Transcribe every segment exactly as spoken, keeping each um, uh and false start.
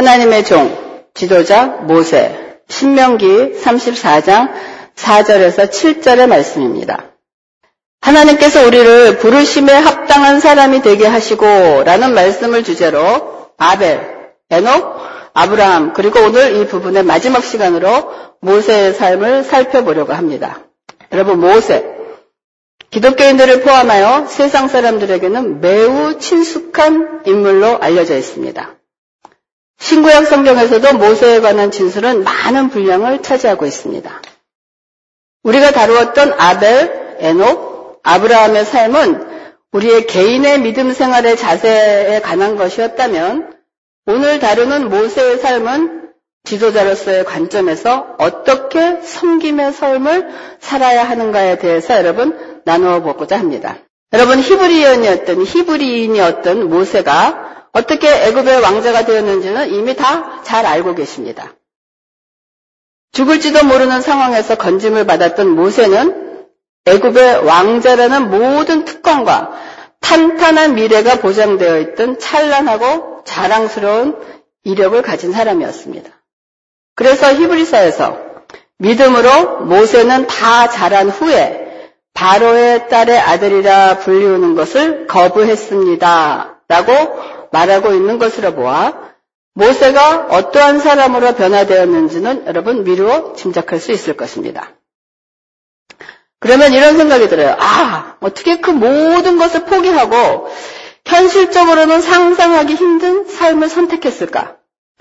하나님의 종, 지도자 모세, 신명기 삼십사 장 사 절에서 칠 절의 말씀입니다. 하나님께서 우리를 부르심에 합당한 사람이 되게 하시고 라는 말씀을 주제로 아벨, 에녹, 아브라함 그리고 오늘 이 부분의 마지막 시간으로 모세의 삶을 살펴보려고 합니다. 여러분 모세, 기독교인들을 포함하여 세상 사람들에게는 매우 친숙한 인물로 알려져 있습니다. 신구약 성경에서도 모세에 관한 진술은 많은 분량을 차지하고 있습니다. 우리가 다루었던 아벨, 에녹, 아브라함의 삶은 우리의 개인의 믿음 생활의 자세에 관한 것이었다면 오늘 다루는 모세의 삶은 지도자로서의 관점에서 어떻게 섬김의 삶을 살아야 하는가에 대해서 여러분 나누어 보고자 합니다. 여러분 히브리인이었던 히브리인이었던 모세가 어떻게 애굽의 왕자가 되었는지는 이미 다 잘 알고 계십니다. 죽을지도 모르는 상황에서 건짐을 받았던 모세는 애굽의 왕자라는 모든 특권과 탄탄한 미래가 보장되어 있던 찬란하고 자랑스러운 이력을 가진 사람이었습니다. 그래서 히브리서에서 믿음으로 모세는 다 자란 후에 바로의 딸의 아들이라 불리우는 것을 거부했습니다. 라고 말하고 있는 것으로 보아 모세가 어떠한 사람으로 변화되었는지는 여러분 미루어 짐작할 수 있을 것입니다. 그러면 이런 생각이 들어요. 아, 어떻게 그 모든 것을 포기하고 현실적으로는 상상하기 힘든 삶을 선택했을까?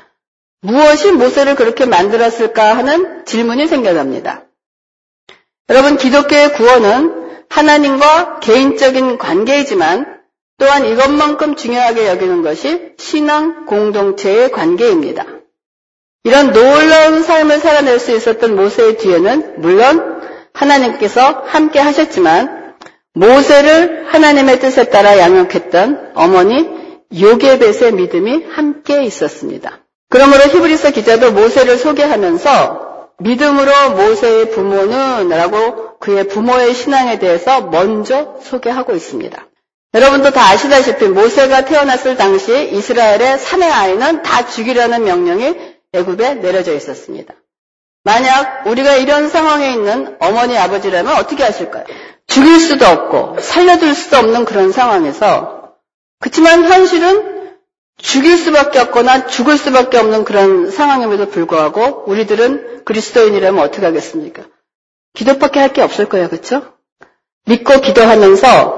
무엇이 모세를 그렇게 만들었을까 하는 질문이 생겨납니다. 여러분, 기독교의 구원은 하나님과 개인적인 관계이지만 또한 이것만큼 중요하게 여기는 것이 신앙 공동체의 관계입니다. 이런 놀라운 삶을 살아낼 수 있었던 모세의 뒤에는 물론 하나님께서 함께 하셨지만 모세를 하나님의 뜻에 따라 양육했던 어머니 요게벳의 믿음이 함께 있었습니다. 그러므로 히브리서 기자도 모세를 소개하면서 믿음으로 모세의 부모는 라고 그의 부모의 신앙에 대해서 먼저 소개하고 있습니다. 여러분도 다 아시다시피 모세가 태어났을 당시 이스라엘의 삼의 아이는 다 죽이라는 명령이 애굽에 내려져 있었습니다. 만약 우리가 이런 상황에 있는 어머니 아버지라면 어떻게 하실까요? 죽일 수도 없고 살려둘 수도 없는 그런 상황에서 그렇지만 현실은 죽일 수밖에 없거나 죽을 수밖에 없는 그런 상황임에도 불구하고 우리들은 그리스도인이라면 어떻게 하겠습니까? 기도밖에 할 게 없을 거예요. 그렇죠? 믿고 기도하면서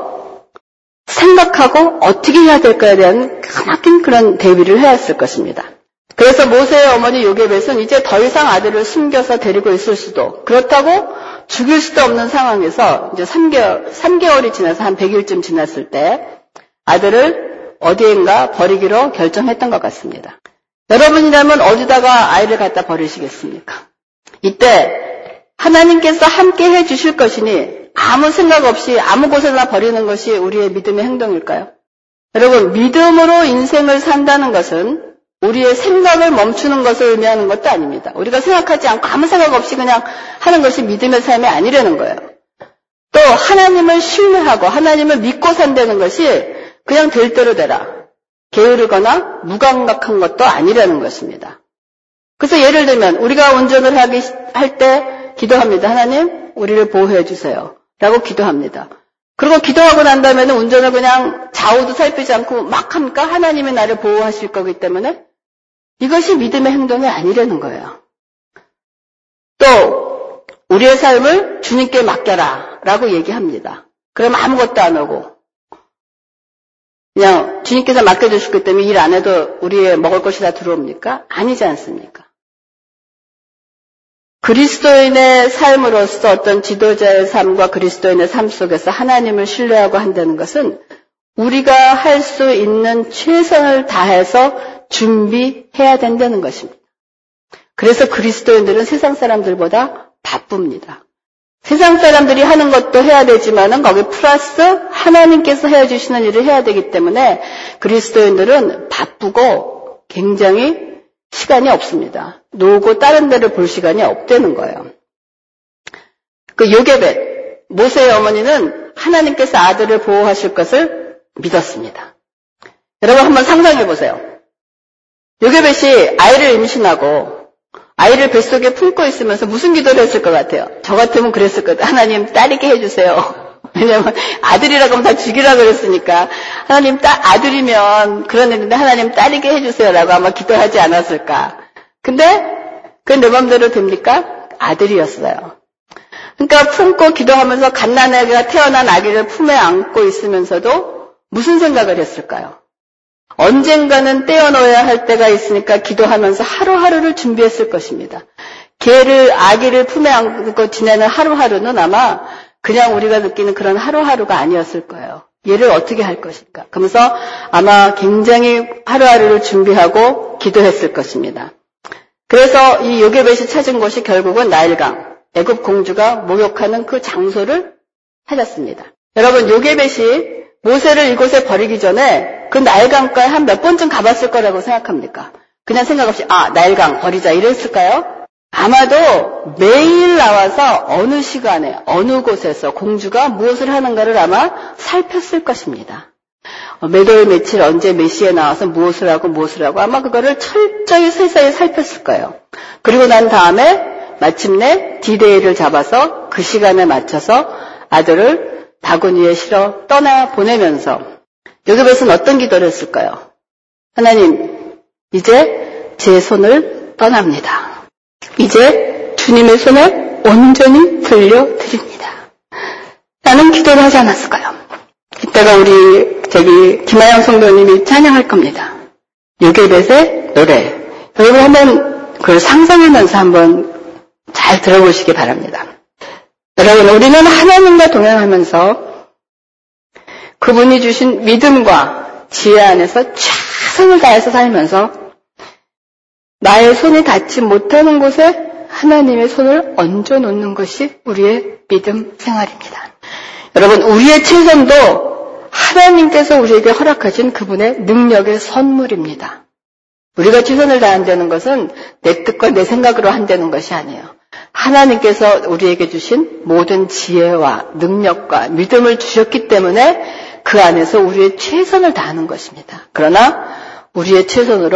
생각하고 어떻게 해야 될까에 대한 크나큰 그런 대비를 해왔을 것입니다. 그래서 모세의 어머니 요게벳은 이제 더 이상 아들을 숨겨서 데리고 있을 수도 그렇다고 죽일 수도 없는 상황에서 이제 삼 개월, 삼 개월이 지나서 한 백 일쯤 지났을 때 아들을 어디인가 버리기로 결정했던 것 같습니다. 여러분이라면 어디다가 아이를 갖다 버리시겠습니까? 이때 하나님께서 함께 해 주실 것이니 아무 생각 없이 아무 곳에나 버리는 것이 우리의 믿음의 행동일까요? 여러분, 믿음으로 인생을 산다는 것은 우리의 생각을 멈추는 것을 의미하는 것도 아닙니다. 우리가 생각하지 않고 아무 생각 없이 그냥 하는 것이 믿음의 삶이 아니라는 거예요. 또 하나님을 신뢰하고 하나님을 믿고 산다는 것이 그냥 될 대로 되라, 게으르거나 무감각한 것도 아니라는 것입니다. 그래서 예를 들면 우리가 운전을 하기 할 때 기도합니다. 하나님, 우리를 보호해 주세요. 라고 기도합니다. 그리고 기도하고 난 다음에는 운전을 그냥 좌우도 살피지 않고 막 하니까 하나님이 나를 보호하실 거기 때문에 이것이 믿음의 행동이 아니라는 거예요. 또 우리의 삶을 주님께 맡겨라 라고 얘기합니다. 그럼 아무것도 안 하고 그냥 주님께서 맡겨주셨기 때문에 일 안 해도 우리의 먹을 것이 다 들어옵니까? 아니지 않습니까? 그리스도인의 삶으로서 어떤 지도자의 삶과 그리스도인의 삶 속에서 하나님을 신뢰하고 한다는 것은 우리가 할 수 있는 최선을 다해서 준비해야 된다는 것입니다. 그래서 그리스도인들은 세상 사람들보다 바쁩니다. 세상 사람들이 하는 것도 해야 되지만은 거기 플러스 하나님께서 해주시는 일을 해야 되기 때문에 그리스도인들은 바쁘고 굉장히 시간이 없습니다. 노고 다른 데를 볼 시간이 없다는 거예요. 그 요게벳, 모세의 어머니는 하나님께서 아들을 보호하실 것을 믿었습니다. 여러분 한번 상상해 보세요. 요게벳이 아이를 임신하고 아이를 뱃속에 품고 있으면서 무슨 기도를 했을 것 같아요? 저 같으면 그랬을 거예요. 하나님 딸이게 해주세요. 왜냐면 아들이라고 하면 다 죽이라 그랬으니까 하나님 딸 아들이면 그런 애인데 하나님 딸이게 해주세요라고 아마 기도하지 않았을까. 근데 그건 내 맘대로 됩니까? 아들이었어요. 그러니까 품고 기도하면서 갓난아기가 태어난 아기를 품에 안고 있으면서도 무슨 생각을 했을까요? 언젠가는 떼어놓아야 할 때가 있으니까 기도하면서 하루하루를 준비했을 것입니다. 걔를 아기를 품에 안고 지내는 하루하루는 아마 그냥 우리가 느끼는 그런 하루하루가 아니었을 거예요. 얘를 어떻게 할 것일까? 그러면서 아마 굉장히 하루하루를 준비하고 기도했을 것입니다. 그래서 이 요게벳이 찾은 곳이 결국은 나일강, 애굽 공주가 목욕하는 그 장소를 찾았습니다. 여러분, 요게벳이 모세를 이곳에 버리기 전에 그 나일강가에 한 몇 번쯤 가봤을 거라고 생각합니까? 그냥 생각 없이 아, 나일강 버리자 이랬을까요? 아마도 매일 나와서 어느 시간에 어느 곳에서 공주가 무엇을 하는가를 아마 살폈을 것입니다. 매달 며칠 언제 몇 시에 나와서 무엇을 하고 무엇을 하고 아마 그거를 철저히 세세히 살폈을 거예요. 그리고 난 다음에 마침내 디데이를 잡아서 그 시간에 맞춰서 아들을 바구니에 실어 떠나 보내면서 요게벳은 어떤 기도를 했을까요? 하나님, 이제 제 손을 떠납니다. 이제 주님의 손에 온전히 들려드립니다. 라는 기도를 하지 않았을까요? 이따가 우리 저기 김하영 성도님이 찬양할 겁니다. 요게벳의 노래. 여러분 한번 그걸 상상하면서 한번 잘 들어보시기 바랍니다. 여러분, 우리는 하나님과 동행하면서 그분이 주신 믿음과 지혜 안에서 최선을 다해서 살면서 나의 손이 닿지 못하는 곳에 하나님의 손을 얹어 놓는 것이 우리의 믿음 생활입니다. 여러분, 우리의 최선도 하나님께서 우리에게 허락하신 그분의 능력의 선물입니다. 우리가 최선을 다한다는 것은 내 뜻과 내 생각으로 한다는 것이 아니에요. 하나님께서 우리에게 주신 모든 지혜와 능력과 믿음을 주셨기 때문에 그 안에서 우리의 최선을 다하는 것입니다. 그러나 우리의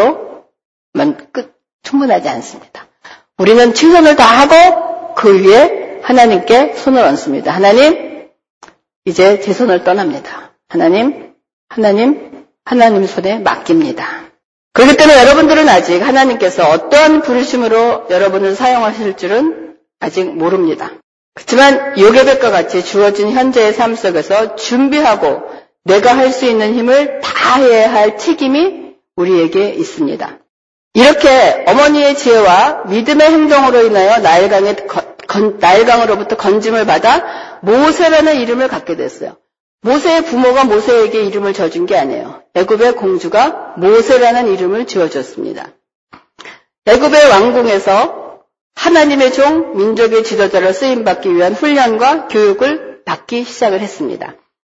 최선으로만 끝 충분하지 않습니다. 우리는 최선을 다하고 그 위에 하나님께 손을 얹습니다. 하나님, 이제 제 손을 떠납니다. 하나님, 하나님, 하나님 손에 맡깁니다. 그렇기 때문에 여러분들은 아직 하나님께서 어떠한 부르심으로 여러분을 사용하실 줄은 아직 모릅니다. 그렇지만 요게벳과 같이 주어진 현재의 삶 속에서 준비하고 내가 할 수 있는 힘을 다해야 할 책임이 우리에게 있습니다. 이렇게 어머니의 지혜와 믿음의 행동으로 인하여 나일강의, 건, 나일강으로부터 건짐을 받아 모세라는 이름을 갖게 됐어요. 모세의 부모가 모세에게 이름을 져준 게 아니에요. 애굽의 공주가 모세라는 이름을 지어줬습니다. 애굽의 왕궁에서 하나님의 종, 민족의 지도자로 쓰임받기 위한 훈련과 교육을 받기 시작을 했습니다.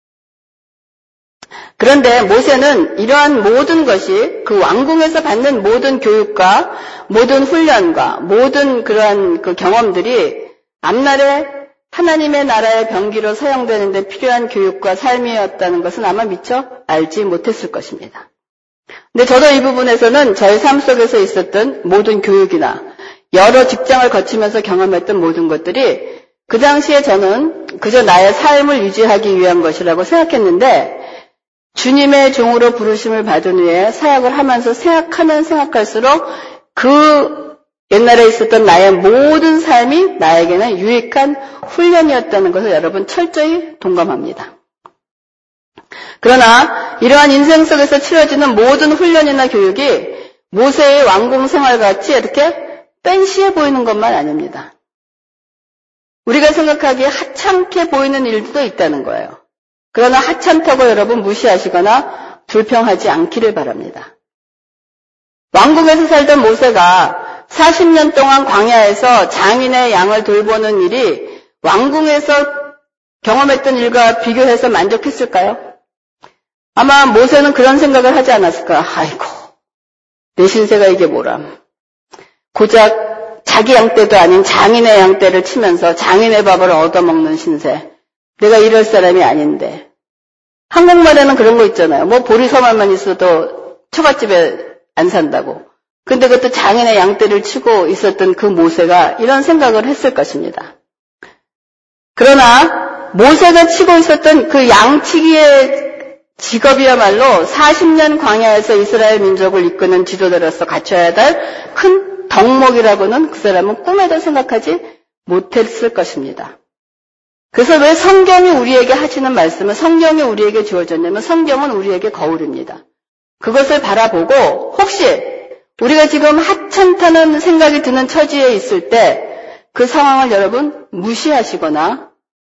그런데 모세는 이러한 모든 것이 그 왕궁에서 받는 모든 교육과 모든 훈련과 모든 그러한 그 경험들이 앞날에 하나님의 나라의 병기로 사용되는 데 필요한 교육과 삶이었다는 것은 아마 미처 알지 못했을 것입니다. 근데 저도 이 부분에서는 저의 삶 속에서 있었던 모든 교육이나 여러 직장을 거치면서 경험했던 모든 것들이 그 당시에 저는 그저 나의 삶을 유지하기 위한 것이라고 생각했는데 주님의 종으로 부르심을 받은 후에 사역을 하면서 생각하면 생각할수록 그 옛날에 있었던 나의 모든 삶이 나에게는 유익한 훈련이었다는 것을 여러분 철저히 동감합니다. 그러나 이러한 인생 속에서 치러지는 모든 훈련이나 교육이 모세의 왕궁 생활같이 이렇게 뺀시해 보이는 것만 아닙니다. 우리가 생각하기에 하찮게 보이는 일도 있다는 거예요. 그러나 하찮다고 여러분 무시하시거나 불평하지 않기를 바랍니다. 왕궁에서 살던 모세가 사십 년 동안 광야에서 장인의 양을 돌보는 일이 왕궁에서 경험했던 일과 비교해서 만족했을까요? 아마 모세는 그런 생각을 하지 않았을까. 아이고, 내 신세가 이게 뭐람. 고작 자기 양떼도 아닌 장인의 양떼를 치면서 장인의 밥을 얻어먹는 신세. 내가 이럴 사람이 아닌데. 한국말에는 그런 거 있잖아요. 뭐 보리서말만 있어도 처갓집에 안 산다고. 근데 그것도 장인의 양떼를 치고 있었던 그 모세가 이런 생각을 했을 것입니다. 그러나 모세가 치고 있었던 그 양치기의 직업이야말로 사십 년 광야에서 이스라엘 민족을 이끄는 지도자로서 갖춰야 될 큰 덕목이라고는 그 사람은 꿈에도 생각하지 못했을 것입니다. 그래서 왜 성경이 우리에게 하시는 말씀은 성경이 우리에게 주어졌냐면 성경은 우리에게 거울입니다. 그것을 바라보고 혹시 우리가 지금 하찮다는 생각이 드는 처지에 있을 때 그 상황을 여러분 무시하시거나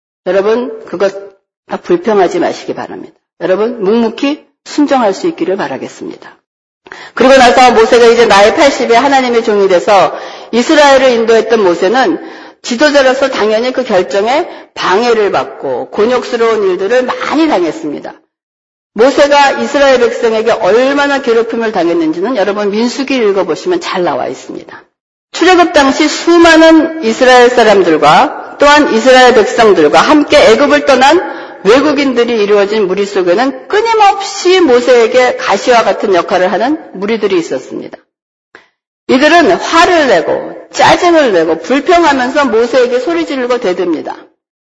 여러분 그것 불평하지 마시기 바랍니다. 여러분 묵묵히 순종할 수 있기를 바라겠습니다. 그리고 나서 모세가 이제 나이 팔십에 하나님의 종이 돼서 이스라엘을 인도했던 모세는 지도자로서 당연히 그 결정에 방해를 받고 곤욕스러운 일들을 많이 당했습니다. 모세가 이스라엘 백성에게 얼마나 괴롭힘을 당했는지는 여러분 민수기 읽어보시면 잘 나와 있습니다. 출애굽 당시 수많은 이스라엘 사람들과 또한 이스라엘 백성들과 함께 애굽을 떠난 외국인들이 이루어진 무리 속에는 끊임없이 모세에게 가시와 같은 역할을 하는 무리들이 있었습니다. 이들은 화를 내고 짜증을 내고 불평하면서 모세에게 소리 지르고 대듭니다.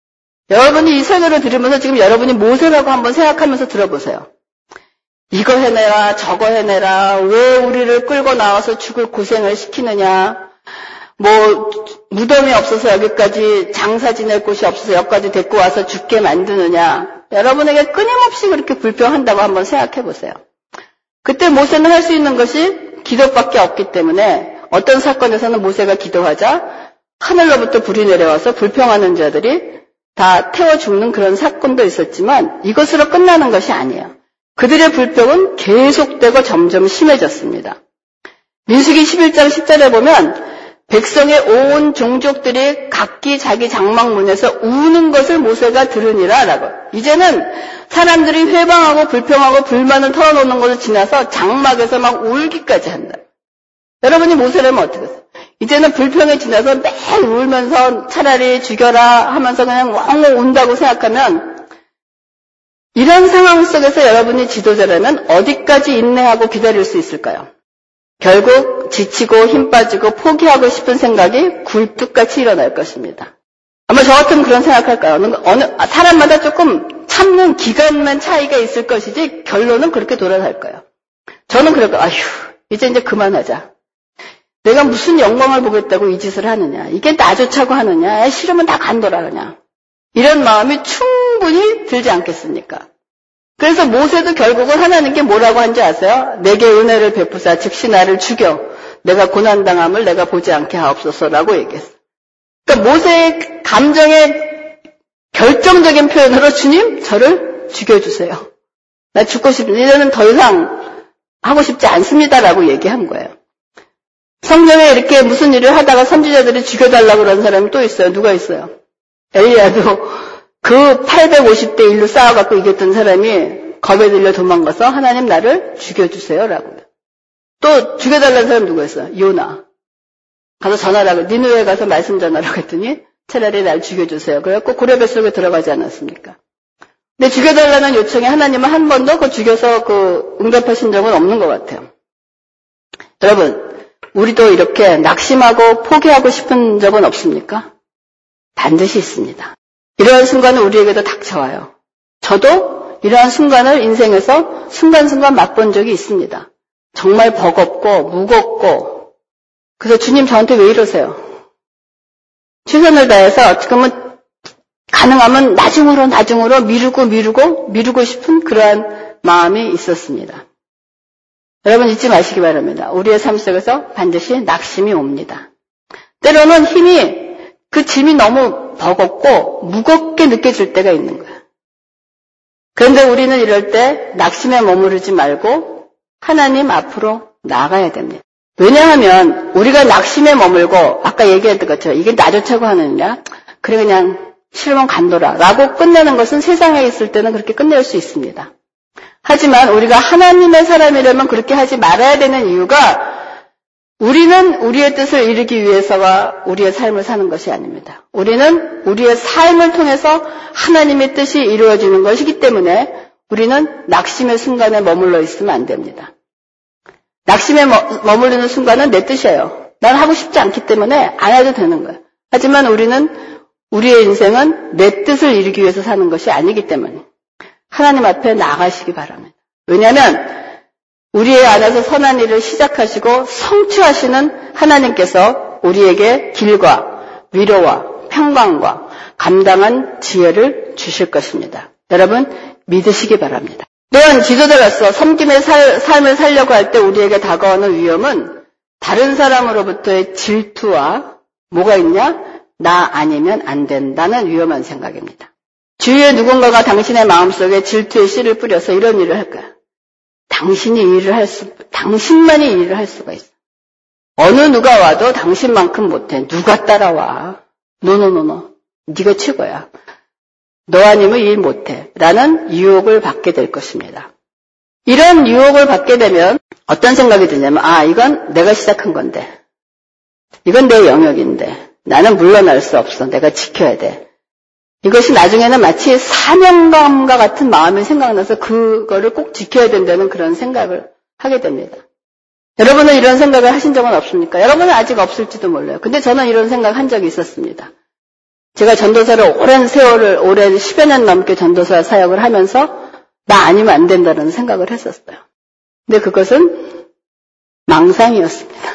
여러분이 이 설교를 들으면서 지금 여러분이 모세라고 한번 생각하면서 들어보세요. 이거 해내라 저거 해내라 왜 우리를 끌고 나와서 죽을 고생을 시키느냐 뭐 무덤이 없어서 여기까지 장사 지낼 곳이 없어서 여기까지 데리고 와서 죽게 만드느냐 여러분에게 끊임없이 그렇게 불평한다고 한번 생각해 보세요. 그때 모세는 할 수 있는 것이 기도밖에 없기 때문에 어떤 사건에서는 모세가 기도하자 하늘로부터 불이 내려와서 불평하는 자들이 다 태워 죽는 그런 사건도 있었지만 이것으로 끝나는 것이 아니에요. 그들의 불평은 계속되고 점점 심해졌습니다. 민수기 십일 장 십 절에 보면 백성의 온 종족들이 각기 자기 장막문에서 우는 것을 모세가 들으니라 라고. 이제는 사람들이 회방하고 불평하고 불만을 털어놓는 것을 지나서 장막에서 막 울기까지 한다. 여러분이 모세라면 어떻게 했어요? 이제는 불평에 지나서 매일 울면서 차라리 죽여라 하면서 그냥 엉엉 운다고 생각하면 이런 상황 속에서 여러분이 지도자라면 어디까지 인내하고 기다릴 수 있을까요? 결국 지치고 힘 빠지고 포기하고 싶은 생각이 굴뚝같이 일어날 것입니다. 아마 저 같으면 그런 생각할까요? 어느, 어느 사람마다 조금 참는 기간만 차이가 있을 것이지 결론은 그렇게 돌아갈 거예요. 저는 그럴 거예요. 아휴 이제 이제 그만하자. 내가 무슨 영광을 보겠다고 이 짓을 하느냐. 이게 나 좋자고 하느냐. 싫으면 다 간둬라 그냥. 이런 마음이 충분히 들지 않겠습니까? 그래서 모세도 결국은 하나님께 뭐라고 한지 아세요? 내게 은혜를 베푸사 즉시 나를 죽여 내가 고난당함을 내가 보지 않게 하옵소서라고 얘기했어요. 그러니까 모세의 감정의 결정적인 표현으로 주님 저를 죽여주세요. 나 죽고 싶은데 이제는 더 이상 하고 싶지 않습니다라고 얘기한 거예요. 성경에 이렇게 무슨 일을 하다가 선지자들이 죽여달라고 그런 사람이 또 있어요. 누가 있어요? 엘리야도 그 팔백오십 대 일로 싸워갖고 이겼던 사람이 겁에 들려 도망가서 하나님 나를 죽여주세요라고요. 또 죽여달라는 사람 누가 있어요? 요나. 가서 전화라고 니느웨에 가서 말씀 전하라고 했더니 차라리 날 죽여주세요. 그래갖고 고레 뱃속에 들어가지 않았습니까? 근데 죽여달라는 요청에 하나님은 한 번도 그 죽여서 그 응답하신 적은 없는 것 같아요. 여러분 우리도 이렇게 낙심하고 포기하고 싶은 적은 없습니까? 반드시 있습니다. 이러한 순간은 우리에게도 닥쳐와요. 저도 이러한 순간을 인생에서 순간순간 맛본 적이 있습니다. 정말 버겁고 무겁고 그래서 주님 저한테 왜 이러세요? 최선을 다해서 지금은 가능하면 나중으로 나중으로 미루고 미루고 미루고 싶은 그러한 마음이 있었습니다. 여러분 잊지 마시기 바랍니다. 우리의 삶 속에서 반드시 낙심이 옵니다. 때로는 힘이 그 짐이 너무 버겁고 무겁게 느껴질 때가 있는 거예요. 그런데 우리는 이럴 때 낙심에 머무르지 말고 하나님 앞으로 나아가야 됩니다. 왜냐하면 우리가 낙심에 머물고 아까 얘기했던 것처럼 이게 나 좋자고 하느냐 그래 그냥 싫으면 간둬라 라고 끝내는 것은 세상에 있을 때는 그렇게 끝낼 수 있습니다. 하지만 우리가 하나님의 사람이라면 그렇게 하지 말아야 되는 이유가 우리는 우리의 뜻을 이루기 위해서와 우리의 삶을 사는 것이 아닙니다. 우리는 우리의 삶을 통해서 하나님의 뜻이 이루어지는 것이기 때문에 우리는 낙심의 순간에 머물러 있으면 안 됩니다. 낙심에 머무르는 순간은 내 뜻이에요. 난 하고 싶지 않기 때문에 안 해도 되는 거예요. 하지만 우리는 우리의 인생은 내 뜻을 이루기 위해서 사는 것이 아니기 때문에 하나님 앞에 나가시기 바랍니다. 왜냐하면 우리의 안에서 선한 일을 시작하시고 성취하시는 하나님께서 우리에게 길과 위로와 평강과 감당한 지혜를 주실 것입니다. 여러분 믿으시기 바랍니다. 또한 지도자로서 섬김의 살, 삶을 살려고 할 때 우리에게 다가오는 위험은 다른 사람으로부터의 질투와 뭐가 있냐? 나 아니면 안 된다는 위험한 생각입니다. 주위에 누군가가 당신의 마음속에 질투의 씨를 뿌려서 이런 일을 할 거야. 당신이 이 일을 할 수, 당신만이 이 일을 할 수가 있어. 어느 누가 와도 당신만큼 못해. 누가 따라와. 노노노노. 네가 최고야. 너 아니면 이 일 못해. 라는 유혹을 받게 될 것입니다. 이런 유혹을 받게 되면 어떤 생각이 드냐면 아 이건 내가 시작한 건데. 이건 내 영역인데. 나는 물러날 수 없어. 내가 지켜야 돼. 이것이 나중에는 마치 사명감과 같은 마음이 생각나서 그거를 꼭 지켜야 된다는 그런 생각을 하게 됩니다. 여러분은 이런 생각을 하신 적은 없습니까? 여러분은 아직 없을지도 몰라요. 근데 저는 이런 생각 한 적이 있었습니다. 제가 전도사를 오랜 세월을, 오랜 십여 년 넘게 전도사 사역을 하면서 나 아니면 안 된다는 생각을 했었어요. 근데 그것은 망상이었습니다.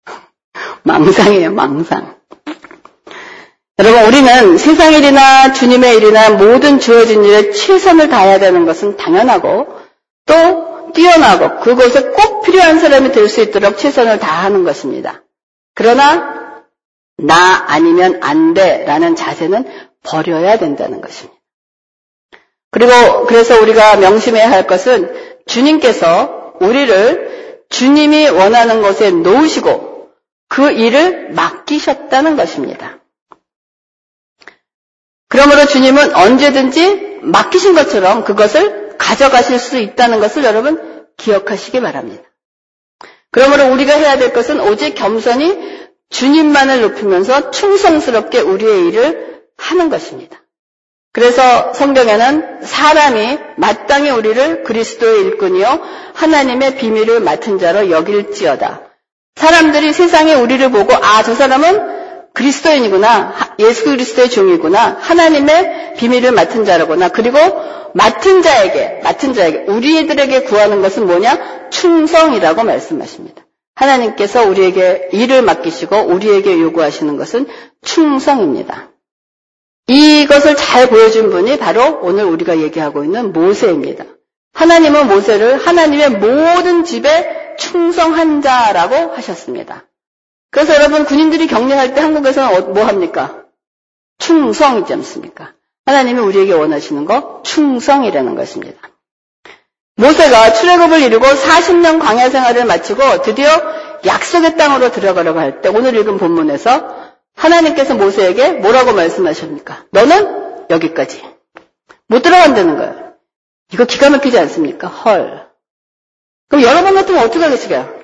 망상이에요, 망상. 여러분 우리는 세상 일이나 주님의 일이나 모든 주어진 일에 최선을 다해야 되는 것은 당연하고 또 뛰어나고 그곳에 꼭 필요한 사람이 될 수 있도록 최선을 다하는 것입니다. 그러나 나 아니면 안 돼라는 자세는 버려야 된다는 것입니다. 그리고 그래서 우리가 명심해야 할 것은 주님께서 우리를 주님이 원하는 곳에 놓으시고 그 일을 맡기셨다는 것입니다. 그러므로 주님은 언제든지 맡기신 것처럼 그것을 가져가실 수 있다는 것을 여러분 기억하시기 바랍니다. 그러므로 우리가 해야 될 것은 오직 겸손히 주님만을 높이면서 충성스럽게 우리의 일을 하는 것입니다. 그래서 성경에는 사람이 마땅히 우리를 그리스도의 일꾼이요 하나님의 비밀을 맡은 자로 여길지어다. 사람들이 세상에 우리를 보고 아, 저 사람은 그리스도인이구나. 예수 그리스도의 종이구나. 하나님의 비밀을 맡은 자라구나. 그리고 맡은 자에게, 맡은 자에게, 우리들에게 구하는 것은 뭐냐? 충성이라고 말씀하십니다. 하나님께서 우리에게 일을 맡기시고 우리에게 요구하시는 것은 충성입니다. 이것을 잘 보여준 분이 바로 오늘 우리가 얘기하고 있는 모세입니다. 하나님은 모세를 하나님의 모든 집에 충성한 자라고 하셨습니다. 그래서 여러분 군인들이 격려할 때 한국에서는 뭐 합니까? 충성이지 않습니까? 하나님이 우리에게 원하시는 거 충성이라는 것입니다. 모세가 출애굽을 이루고 사십 년 광야 생활을 마치고 드디어 약속의 땅으로 들어가려고 할 때 오늘 읽은 본문에서 하나님께서 모세에게 뭐라고 말씀하십니까? 너는 여기까지. 못 들어간다는 거예요. 이거 기가 막히지 않습니까? 헐. 그럼 여러분 같으면 어떻게 하겠어요?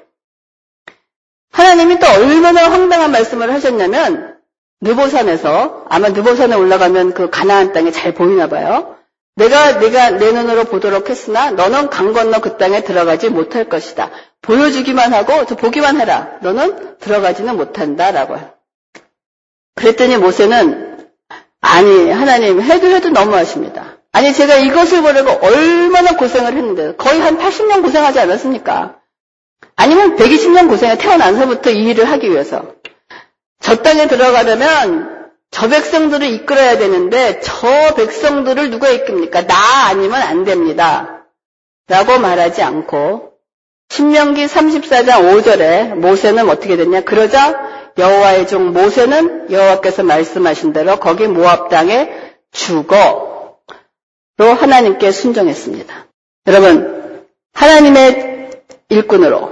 하나님이 또 얼마나 황당한 말씀을 하셨냐면 느보산에서 아마 느보산에 올라가면 그 가나안 땅이 잘 보이나 봐요. 내가 내가 내 눈으로 보도록 했으나 너는 강 건너 그 땅에 들어가지 못할 것이다. 보여주기만 하고 저 보기만 해라. 너는 들어가지는 못한다라고 해요. 그랬더니 모세는 아니 하나님 해도 해도 너무하십니다. 아니 제가 이것을 보려고 얼마나 고생을 했는데 거의 한 팔십 년 고생하지 않았습니까? 아니면 백이십 년 고생해 태어나서부터 이 일을 하기 위해서. 저 땅에 들어가려면 저 백성들을 이끌어야 되는데 저 백성들을 누가 이끕니까? 나 아니면 안 됩니다. 라고 말하지 않고 신명기 삼십사 장 오 절에 모세는 어떻게 됐냐? 그러자 여호와의 종 모세는 여호와께서 말씀하신 대로 거기 모압 땅에 죽어로 하나님께 순종했습니다. 여러분 하나님의 일꾼으로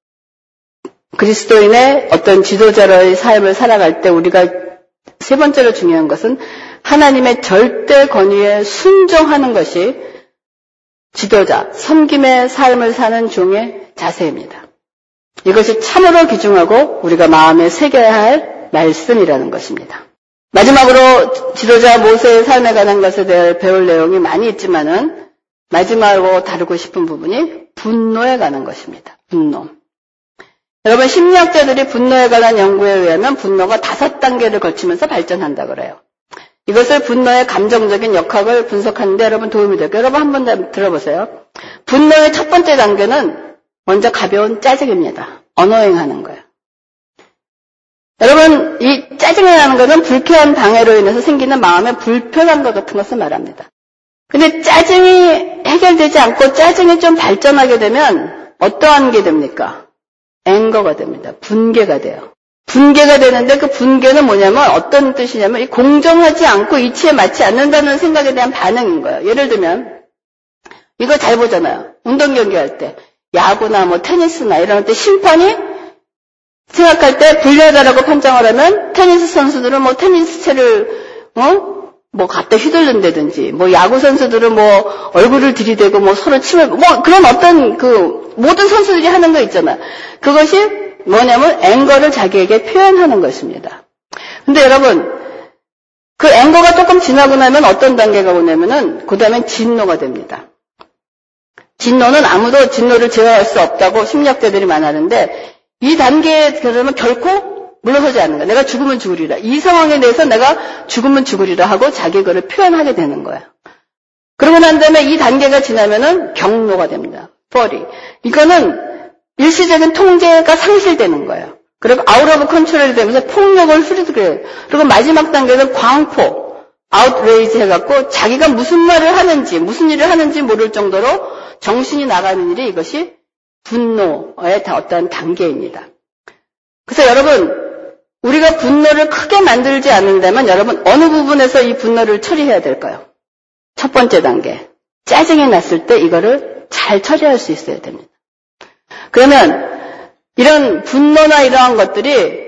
그리스도인의 어떤 지도자로의 삶을 살아갈 때 우리가 세 번째로 중요한 것은 하나님의 절대 권위에 순종하는 것이 지도자, 섬김의 삶을 사는 종의 자세입니다. 이것이 참으로 귀중하고 우리가 마음에 새겨야 할 말씀이라는 것입니다. 마지막으로 지도자 모세의 삶에 관한 것에 대해 배울 내용이 많이 있지만은 마지막으로 다루고 싶은 부분이 분노에 관한 것입니다. 분노. 여러분, 심리학자들이 분노에 관한 연구에 의하면 분노가 다섯 단계를 거치면서 발전한다 그래요. 이것을 분노의 감정적인 역학을 분석하는데 여러분 도움이 될까요? 여러분 한번 더 들어보세요. 분노의 첫 번째 단계는 먼저 가벼운 짜증입니다. 언어행하는 거예요. 여러분, 이 짜증이 나는 것은 불쾌한 방해로 인해서 생기는 마음의 불편함과 같은 것을 말합니다. 근데 짜증이 해결되지 않고 짜증이 좀 발전하게 되면 어떠한 게 됩니까? 앵거가 됩니다. 분개가 돼요. 분개가 되는데 그 분개는 뭐냐면 어떤 뜻이냐면 이 공정하지 않고 이치에 맞지 않는다는 생각에 대한 반응인 거예요. 예를 들면 이거 잘 보잖아요. 운동 경기할 때 야구나 뭐 테니스나 이런 때 심판이 생각할 때 불리하다라고 판정을 하면 테니스 선수들은 뭐 테니스채를 어? 뭐 갖다 휘둘른다든지 뭐 야구 선수들은 뭐 얼굴을 들이대고 뭐 서로 침을 뭐 그런 어떤 그 모든 선수들이 하는 거 있잖아요. 그것이 뭐냐면 앵거를 자기에게 표현하는 것입니다. 근데 여러분 그 앵거가 조금 지나고 나면 어떤 단계가 오냐면은 그 다음엔 진노가 됩니다. 진노는 아무도 진노를 제어할 수 없다고 심리학자들이 말하는데 이 단계에 그러면 결코 물러서지 않는 거야. 내가 죽으면 죽으리라. 이 상황에 대해서 내가 죽으면 죽으리라 하고 자기 거를 표현하게 되는 거야. 그러고 난 다음에 이 단계가 지나면은 경노가 됩니다. 펄이. 이거는 일시적인 통제가 상실되는 거예요. 그리고 아웃 오브 컨트롤이 되면서 폭력을 후리게. 그리고 마지막 단계는 광포, 아웃레이지 해갖고 자기가 무슨 말을 하는지, 무슨 일을 하는지 모를 정도로 정신이 나가는 일이 이것이 분노의 어떤 단계입니다. 그래서 여러분, 우리가 분노를 크게 만들지 않는다면 여러분 어느 부분에서 이 분노를 처리해야 될까요? 첫 번째 단계. 짜증이 났을 때 이거를 잘 처리할 수 있어야 됩니다. 그러면 이런 분노나 이러한 것들이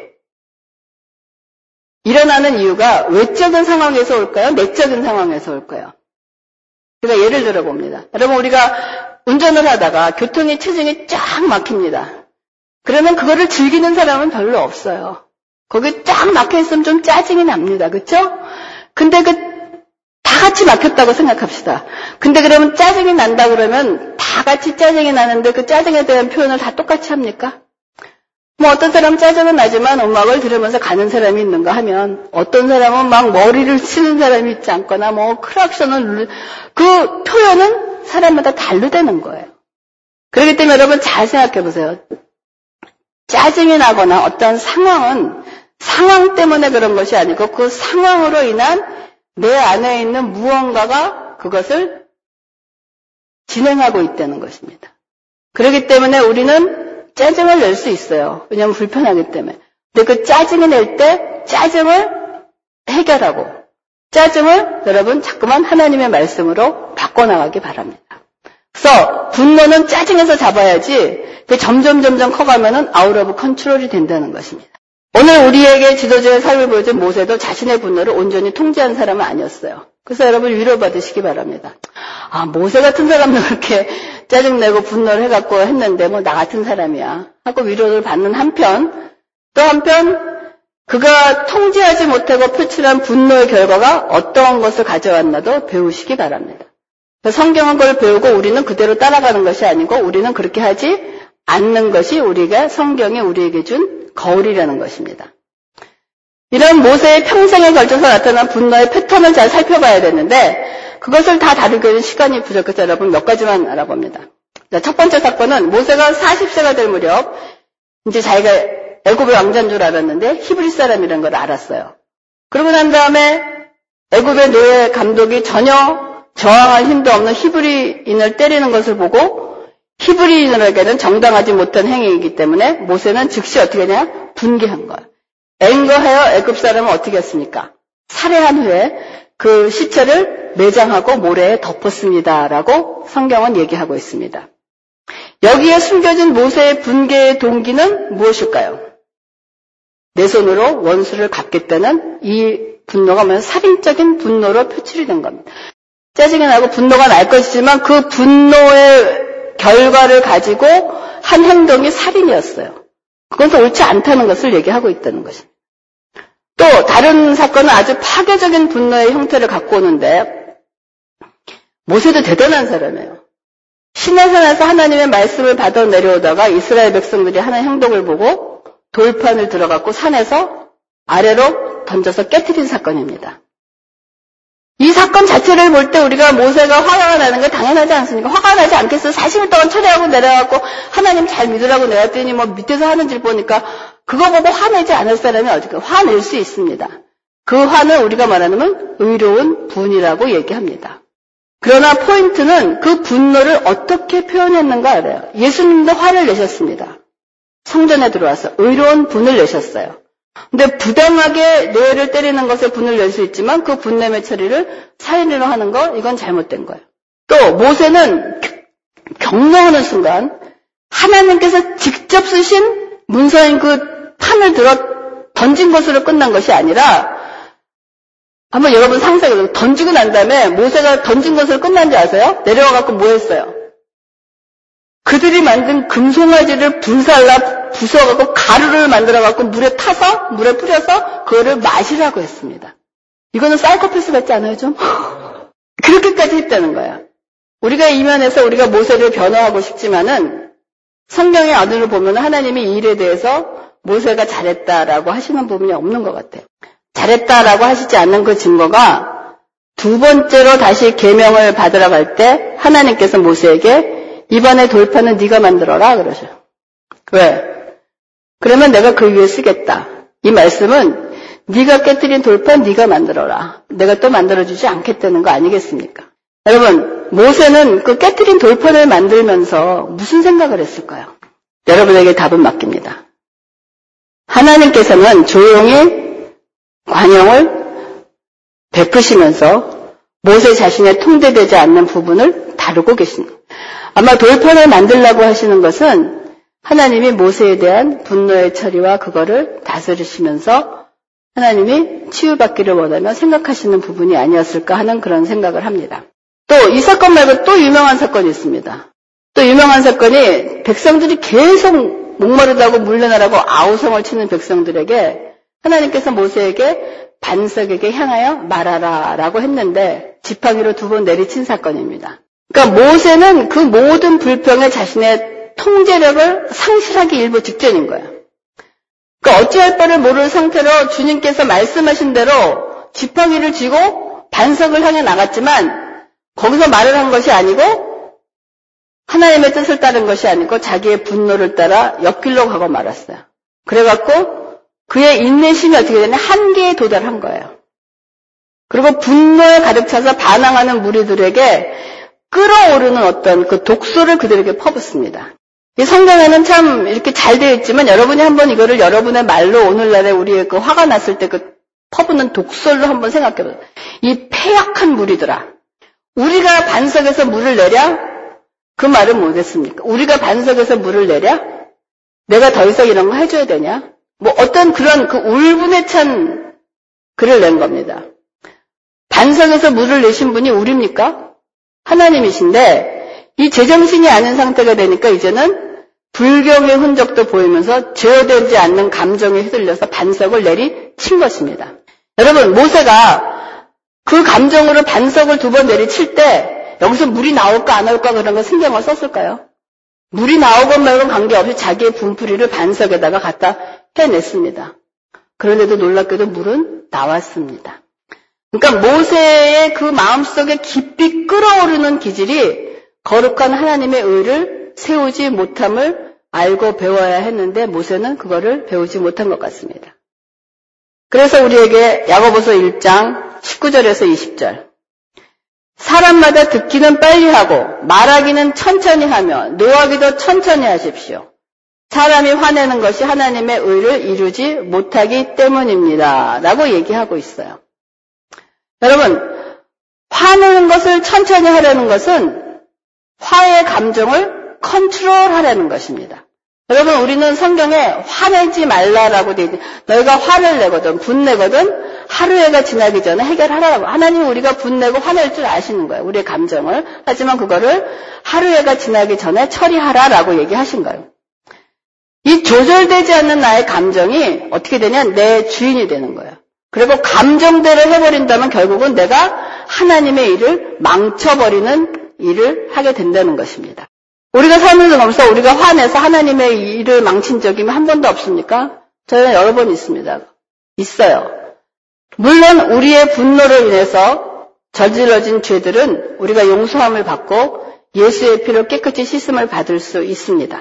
일어나는 이유가 외적인 상황에서 올까요? 내적인 상황에서 올까요? 제가 예를 들어 봅니다. 여러분 우리가 운전을 하다가 교통의 체증이 쫙 막힙니다. 그러면 그거를 즐기는 사람은 별로 없어요. 거기 쫙 막혀있으면 좀 짜증이 납니다. 그쵸? 근데 그, 다 같이 막혔다고 생각합시다. 근데 그러면 짜증이 난다 그러면 다 같이 짜증이 나는데 그 짜증에 대한 표현을 다 똑같이 합니까? 뭐 어떤 사람은 짜증은 나지만 음악을 들으면서 가는 사람이 있는가 하면 어떤 사람은 막 머리를 치는 사람이 있지 않거나 뭐 크락션을 누르, 그 표현은 사람마다 다르다는 거예요. 그렇기 때문에 여러분 잘 생각해 보세요. 짜증이 나거나 어떤 상황은 상황 때문에 그런 것이 아니고 그 상황으로 인한 내 안에 있는 무언가가 그것을 진행하고 있다는 것입니다. 그렇기 때문에 우리는 짜증을 낼 수 있어요. 왜냐하면 불편하기 때문에. 근데 그 짜증을 낼 때 짜증을 해결하고 짜증을 여러분 자꾸만 하나님의 말씀으로 바꿔나가기 바랍니다. 그래서 분노는 짜증에서 잡아야지 점점 점점 커가면은 아웃 오브 컨트롤이 된다는 것입니다. 오늘 우리에게 지도자의 삶을 보여준 모세도 자신의 분노를 온전히 통제한 사람은 아니었어요. 그래서 여러분 위로받으시기 바랍니다. 아, 모세 같은 사람도 그렇게 짜증내고 분노를 해갖고 했는데 뭐 나 같은 사람이야 하고 위로를 받는 한편 또 한편 그가 통제하지 못하고 표출한 분노의 결과가 어떠한 것을 가져왔나도 배우시기 바랍니다. 성경은 그걸 배우고 우리는 그대로 따라가는 것이 아니고 우리는 그렇게 하지 않는 것이 우리가 성경이 우리에게 준 거울이라는 것입니다. 이런 모세의 평생에 걸쳐서 나타난 분노의 패턴을 잘 살펴봐야 되는데 그것을 다 다루기에는 시간이 부족해서 여러분 몇 가지만 알아봅니다. 자, 첫 번째 사건은 모세가 마흔 세가 될 무렵 이제 자기가 애굽의 왕자인 줄 알았는데 히브리 사람이라는 걸 알았어요. 그러고 난 다음에 애굽의 노예 감독이 전혀 저항할 힘도 없는 히브리인을 때리는 것을 보고 히브리인에게는 정당하지 못한 행위이기 때문에 모세는 즉시 어떻게 하냐? 분개한 거예요. 앵거하여 애굽 사람은 어떻게 했습니까? 살해한 후에 그 시체를 매장하고 모래에 덮었습니다라고 성경은 얘기하고 있습니다. 여기에 숨겨진 모세의 분개의 동기는 무엇일까요? 내 손으로 원수를 갚겠다는 이 분노가 뭐냐? 살인적인 분노로 표출이 된 겁니다. 짜증이 나고 분노가 날 것이지만 그 분노의 결과를 가지고 한 행동이 살인이었어요. 그것은 옳지 않다는 것을 얘기하고 있다는 것입니다. 또 다른 사건은 아주 파괴적인 분노의 형태를 갖고 오는데 모세도 대단한 사람이에요. 시내산에서 하나님의 말씀을 받아 내려오다가 이스라엘 백성들이 하는 행동을 보고 돌판을 들어갖고 산에서 아래로 던져서 깨트린 사건입니다. 이 사건 자체를 볼 때 우리가 모세가 화가 나는 게 당연하지 않습니까? 화가 나지 않겠어요? 사십 일 동안 철회하고 내려가고 하나님 잘 믿으라고 내갔더니 뭐 밑에서 하는 질 보니까 그거 보고 화내지 않을 사람이 어디가 화낼 수 있습니다. 그 화는 우리가 말하면 의로운 분이라고 얘기합니다. 그러나 포인트는 그 분노를 어떻게 표현했는가 알아요. 예수님도 화를 내셨습니다. 성전에 들어와서 의로운 분을 내셨어요. 근데 부당하게 노예를 때리는 것에 분을 낼 수 있지만 그 분냄의 처리를 살인으로 하는 거 이건 잘못된 거예요. 또 모세는 경노하는 순간 하나님께서 직접 쓰신 문서인 그 판을 들어 던진 것으로 끝난 것이 아니라 한번 여러분 상상해보세요. 던지고 난 다음에 모세가 던진 것으로 끝난 줄 아세요? 내려와갖고 뭐 했어요? 그들이 만든 금송아지를 불살라 부숴갖고 가루를 만들어갖고 물에 타서 물에 뿌려서 그거를 마시라고 했습니다. 이거는 사이코패스 같지 않아요 좀? 그렇게까지 했다는 거야. 우리가 이 면에서 우리가 모세를 변호하고 싶지만은 성경의 안으로 보면 하나님이 이 일에 대해서 모세가 잘했다라고 하시는 부분이 없는 것 같아요. 잘했다라고 하시지 않는 그 증거가 두 번째로 다시 계명을 받으러 갈 때 하나님께서 모세에게 이번에 돌판은 네가 만들어라 그러셔. 왜? 그러면 내가 그 위에 쓰겠다. 이 말씀은 네가 깨뜨린 돌판 네가 만들어라. 내가 또 만들어주지 않겠다는 거 아니겠습니까? 여러분, 모세는 그 깨뜨린 돌판을 만들면서 무슨 생각을 했을까요? 여러분에게 답은 맡깁니다. 하나님께서는 조용히 관용을 베푸시면서 모세 자신의 통제되지 않는 부분을 다루고 계십니다. 아마 돌판을 만들라고 하시는 것은 하나님이 모세에 대한 분노의 처리와 그거를 다스리시면서 하나님이 치유받기를 원하며 생각하시는 부분이 아니었을까 하는 그런 생각을 합니다. 또 이 사건 말고 또 유명한 사건이 있습니다. 또 유명한 사건이 백성들이 계속 목마르다고 물러나라고 아우성을 치는 백성들에게 하나님께서 모세에게 반석에게 향하여 말하라 라고 했는데 지팡이로 두 번 내리친 사건입니다. 그러니까 모세는 그 모든 불평에 자신의 통제력을 상실하기 일보 직전인 거예요. 그러니까 어찌할 바를 모를 상태로 주님께서 말씀하신 대로 지팡이를 쥐고 반석을 향해 나갔지만 거기서 말을 한 것이 아니고 하나님의 뜻을 따른 것이 아니고 자기의 분노를 따라 옆길로 가고 말았어요. 그래갖고 그의 인내심이 어떻게 되냐 한계에 도달한 거예요. 그리고 분노에 가득 차서 반항하는 무리들에게 끌어오르는 어떤 그 독소를 그들에게 퍼붓습니다. 이 성경에는 참 이렇게 잘 되어 있지만 여러분이 한번 이거를 여러분의 말로 오늘날에 우리의 그 화가 났을 때 그 퍼붓는 독소로 한번 생각해보세요. 이 패약한 무리들아, 우리가 반석에서 물을 내랴? 그 말은 뭐겠습니까? 우리가 반석에서 물을 내랴? 내가 더 이상 이런 거 해줘야 되냐? 뭐 어떤 그런 그 울분에 찬 글을 낸 겁니다. 반석에서 물을 내신 분이 우리입니까? 하나님이신데 이 제정신이 아닌 상태가 되니까 이제는 불경의 흔적도 보이면서 제어되지 않는 감정에 휘둘려서 반석을 내리친 것입니다. 여러분, 모세가 그 감정으로 반석을 두 번 내리칠 때 여기서 물이 나올까 안 나올까 그런 거 신경을 썼을까요? 물이 나오건 말건 관계없이 자기의 분풀이를 반석에다가 갖다 해냈습니다. 그런데도 놀랍게도 물은 나왔습니다. 그러니까 모세의 그 마음속에 깊이 끓어오르는 기질이 거룩한 하나님의 의를 세우지 못함을 알고 배워야 했는데 모세는 그거를 배우지 못한 것 같습니다. 그래서 우리에게 야고보서 일 장 십구 절에서 이십 절 사람마다 듣기는 빨리 하고 말하기는 천천히 하며 노하기도 천천히 하십시오. 사람이 화내는 것이 하나님의 의를 이루지 못하기 때문입니다. 라고 얘기하고 있어요. 여러분, 화내는 것을 천천히 하려는 것은 화의 감정을 컨트롤하려는 것입니다. 여러분, 우리는 성경에 화내지 말라라고 되어 있는데 너희가 화를 내거든 분내거든 하루해가 지나기 전에 해결하라고. 하나님이 우리가 분내고 화낼 줄 아시는 거예요. 우리의 감정을. 하지만 그거를 하루해가 지나기 전에 처리하라라고 얘기하신 거예요. 이 조절되지 않는 나의 감정이 어떻게 되냐? 내 주인이 되는 거예요. 그리고 감정대로 해버린다면 결국은 내가 하나님의 일을 망쳐버리는 일을 하게 된다는 것입니다. 우리가 살면서 우리가 화내서 하나님의 일을 망친 적이 한 번도 없습니까? 저는 여러 번 있습니다. 있어요. 물론 우리의 분노로 인해서 저질러진 죄들은 우리가 용서함을 받고 예수의 피로 깨끗이 씻음을 받을 수 있습니다.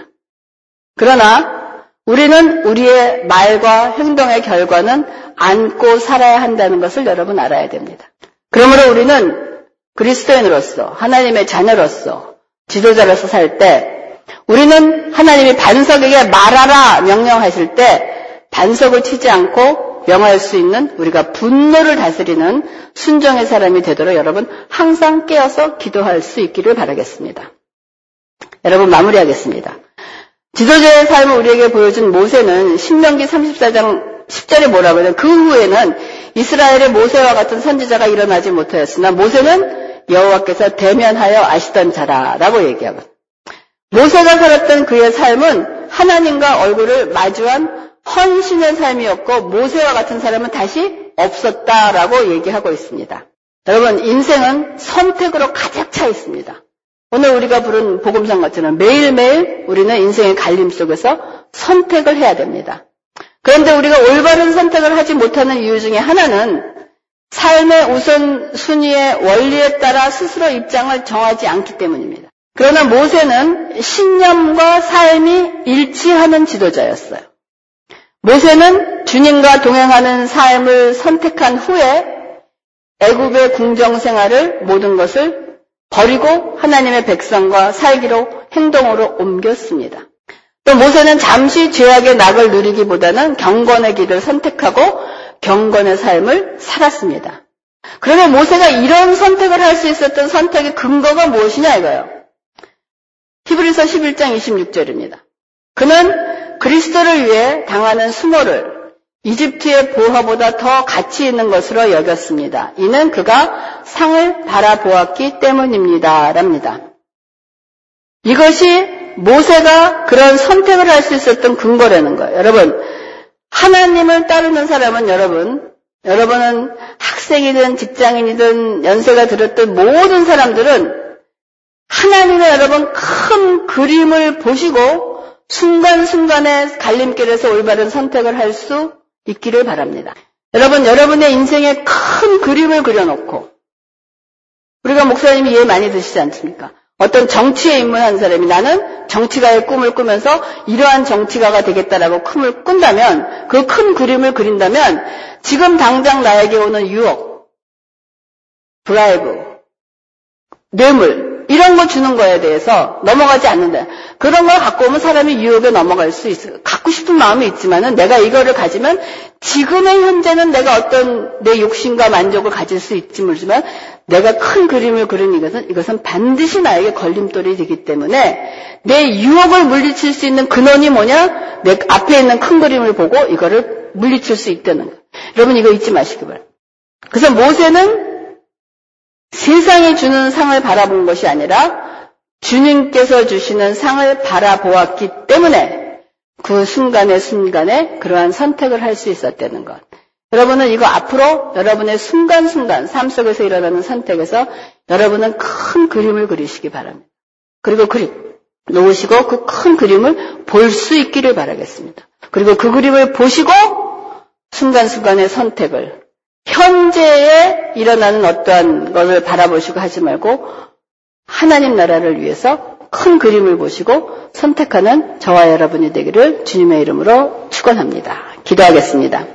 그러나 우리는 우리의 말과 행동의 결과는 안고 살아야 한다는 것을 여러분 알아야 됩니다. 그러므로 우리는 그리스도인으로서 하나님의 자녀로서 지도자로서 살 때 우리는 하나님이 반석에게 말하라 명령하실 때 반석을 치지 않고 명할 수 있는 우리가 분노를 다스리는 순종의 사람이 되도록 여러분 항상 깨어서 기도할 수 있기를 바라겠습니다. 여러분 마무리하겠습니다. 지도자의 삶을 우리에게 보여준 모세는 신명기 삼십사 장 십 절에 뭐라고 해요? 그 후에는 이스라엘의 모세와 같은 선지자가 일어나지 못하였으나 모세는 여호와께서 대면하여 아시던 자라라고 얘기하거든요. 모세가 살았던 그의 삶은 하나님과 얼굴을 마주한 헌신의 삶이었고 모세와 같은 사람은 다시 없었다라고 얘기하고 있습니다. 여러분 인생은 선택으로 가득 차 있습니다. 오늘 우리가 부른 복음성 것처럼 매일매일 우리는 인생의 갈림 속에서 선택을 해야 됩니다. 그런데 우리가 올바른 선택을 하지 못하는 이유 중에 하나는 삶의 우선순위의 원리에 따라 스스로 입장을 정하지 않기 때문입니다. 그러나 모세는 신념과 삶이 일치하는 지도자였어요. 모세는 주님과 동행하는 삶을 선택한 후에 애굽의 궁정 생활을 모든 것을 버리고 하나님의 백성과 살기로 행동으로 옮겼습니다. 또 모세는 잠시 죄악의 낙을 누리기보다는 경건의 길을 선택하고 경건의 삶을 살았습니다. 그러면 모세가 이런 선택을 할 수 있었던 선택의 근거가 무엇이냐 이거예요. 히브리서 십일 장 이십육 절입니다. 그는 그리스도를 위해 당하는 수모를 이집트의 보화보다 더 가치 있는 것으로 여겼습니다. 이는 그가 상을 바라보았기 때문입니다. 랍니다. 이것이 모세가 그런 선택을 할 수 있었던 근거라는 거예요. 여러분, 하나님을 따르는 사람은 여러분, 여러분은 학생이든 직장인이든 연세가 들었던 모든 사람들은 하나님의 여러분 큰 그림을 보시고 순간순간의 갈림길에서 올바른 선택을 할 수 있기를 바랍니다. 여러분, 여러분의 인생에 큰 그림을 그려놓고 우리가 목사님이 이해 많이 드시지 않습니까? 어떤 정치에 입문한 사람이 나는 정치가의 꿈을 꾸면서 이러한 정치가가 되겠다라고 꿈을 꾼다면 그 큰 그림을 그린다면 지금 당장 나에게 오는 유혹, 브라이브, 뇌물 이런 거 주는 거에 대해서 넘어가지 않는다. 그런 걸 갖고 오면 사람이 유혹에 넘어갈 수 있어요. 갖고 싶은 마음이 있지만은 내가 이거를 가지면 지금의 현재는 내가 어떤 내 욕심과 만족을 가질 수 있지 모르지만 내가 큰 그림을 그린 이것은 이것은 반드시 나에게 걸림돌이 되기 때문에 내 유혹을 물리칠 수 있는 근원이 뭐냐? 내 앞에 있는 큰 그림을 보고 이거를 물리칠 수 있다는 거예요. 여러분 이거 잊지 마시기 바랍니다. 그래서 모세는 세상이 주는 상을 바라본 것이 아니라 주님께서 주시는 상을 바라보았기 때문에 그 순간의 순간에 그러한 선택을 할 수 있었다는 것. 여러분은 이거 앞으로 여러분의 순간순간 삶 속에서 일어나는 선택에서 여러분은 큰 그림을 그리시기 바랍니다. 그리고 그림 놓으시고 그 큰 그림을 볼 수 있기를 바라겠습니다. 그리고 그 그림을 보시고 순간순간의 선택을 현재에 일어나는 어떠한 것을 바라보시고 하지 말고 하나님 나라를 위해서 큰 그림을 보시고 선택하는 저와 여러분이 되기를 주님의 이름으로 축원합니다. 기도하겠습니다.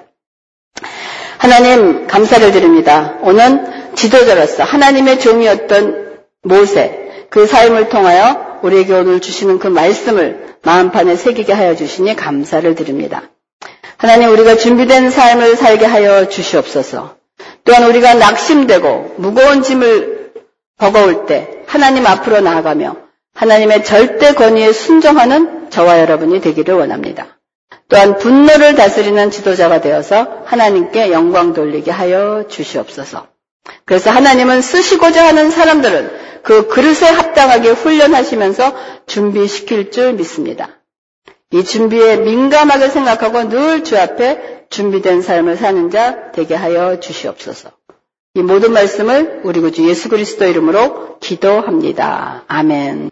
하나님 감사를 드립니다. 오늘 지도자로서 하나님의 종이었던 모세 그 삶을 통하여 우리에게 오늘 주시는 그 말씀을 마음판에 새기게 하여 주시니 감사를 드립니다. 하나님 우리가 준비된 삶을 살게 하여 주시옵소서. 또한 우리가 낙심되고 무거운 짐을 버거울 때 하나님 앞으로 나아가며 하나님의 절대 권위에 순종하는 저와 여러분이 되기를 원합니다. 또한 분노를 다스리는 지도자가 되어서 하나님께 영광 돌리게 하여 주시옵소서. 그래서 하나님은 쓰시고자 하는 사람들은 그 그릇에 합당하게 훈련하시면서 준비시킬 줄 믿습니다. 이 준비에 민감하게 생각하고 늘 주 앞에 준비된 삶을 사는 자 되게 하여 주시옵소서. 이 모든 말씀을 우리 구주 예수 그리스도 이름으로 기도합니다. 아멘.